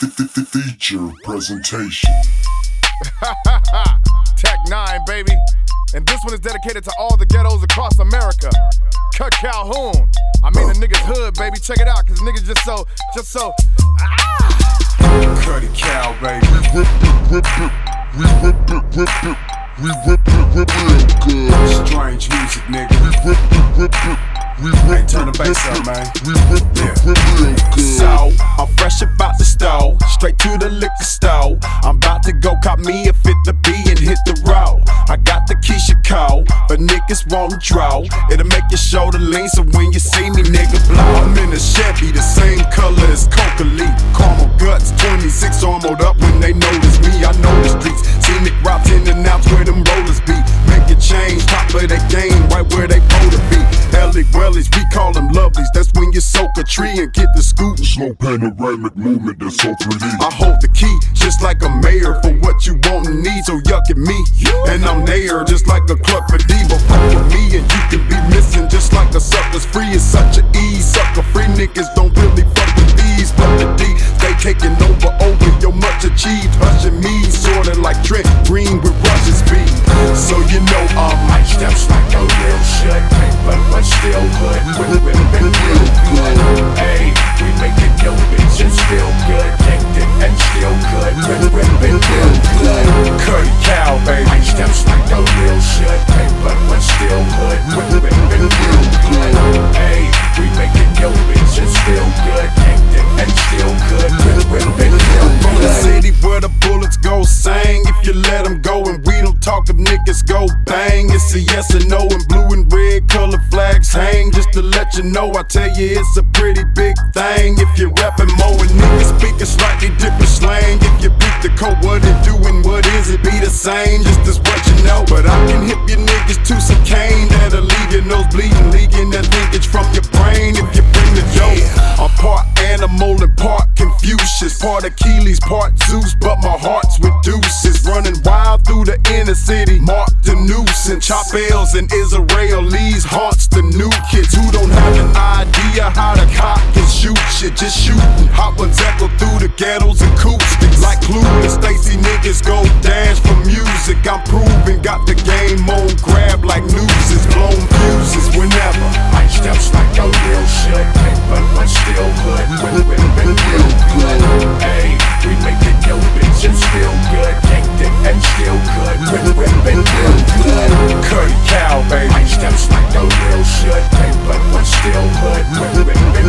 Feature presentation. Tech 9, baby. And this one is dedicated to all the ghettos across America. Cut Calhoun. I mean the niggas hood, baby. Check it out, cause niggas just so. Cuddy Cal, baby. We whip it real good. Strange music, nigga. Hey, turn the bass up, man. We whip it real good. So, I'm fresh about the stove, straight to the liquor store. I'm about to go cop me a 50B and hit the road. I got the Keisha code, but niggas won't draw. It'll make your shoulder lean, so when you see me, nigga, blow. I'm in a Chevy, the same color as Coca Leaf. Caramel guts, 26 armored up when they notice me. I know the streets, scenic routes in and out where them rollers be. Make it change, top of the game, right where they supposed to be. Ellie Wellies, we call them lovelies. That's when you soak a tree and get the scoop. Slow panoramic movement that's so 3D. I hold the key, just like a mayor, for what you want and need, so yuck at me. And I'm there, just like a cluck for diva. Fuck with me and you can be missing, just like a sucker's free. It's such an ease, sucker free niggas don't really fuck with these. But the D, they taking over your much achieved. Hushing me, sorta like Trent Green with Russian speed. So you know I'm my steps like a real shit, but still good. We're real good. Hey, we making your bitches feel good, connected and still good. We're real good. Cuddy Cal, baby. My steps like a real shit, but still good. We're real good. Hey, we making your bitches feel good, connected and still good. We're real From the good. city where the bullets go sang. If you let them go and we don't talk, if niggas go bang. It's a yes or no and blue and red color flags hang. Just to let you know, I tell you it's a pretty big thing. If you're rapping more and niggas speaking slightly different slang. If you beat the code, what it doing, what is it? Be the same, just as what you know. But I can hip your niggas to some cane that'll leave your nose bleeding, leaking that linkage from your brain. If you bring the dope, I'm part animal and part Confucius, part Achilles, part Zeus, but my heart's with deuces. Running wild through the inner city, mark the nuisance. Chop L's and Israelis haunts the new kids who don't have an idea how to cock and shoot shit. Just shooting, hot ones echo through the ghettos acoustics. Like clueless Stacy niggas go dash for music. I'm proving, got the game on grab like nooses. Blown fuses whenever. My steps like a real shit, but still good. We're real good. Hey, we making your bitches feel good, connected and still good. We're real good. Cuddy Cal, baby. My steps like a real shit, but still good. We're real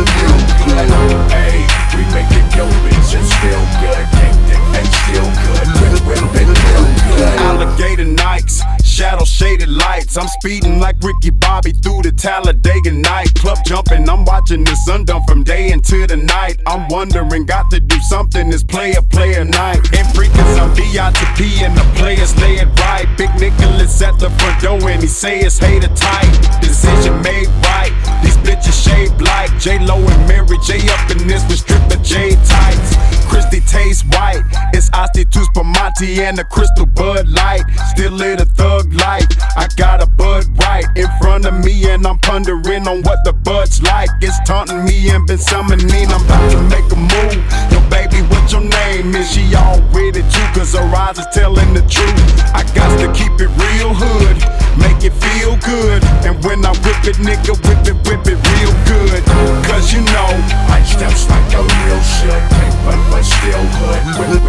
good. Hey, we making your bitches feel good, connected and still good. We're real good. Alligator nights, shadow shaded lights. I'm speeding like Ricky Bobby through the Talladega night. Club jumping, I'm watching the sun down from day into the night. I'm wondering, got to do something this player night. And freaking some B.I.T.P. and the players lay it right. Big Nicholas at the front door and he say it's hater tight. Decision made right, these bitches shaped like J-Lo and Mary J up in this with stripper J tights. Christy tastes white, it's Asti to Spumante and a crystal Bud Light. Still lit a thug life, I got a bud right in front of me and I'm pondering on what the bud's like. It's taunting me and been summoning, I'm about to make a move. Yo baby, what your name is? She all with it too, cause her eyes is telling the truth. I got to keep it real hood, make it feel good. And when I whip it, nigga, whip it real good. Cause you know, My steps like a real shit, but still good.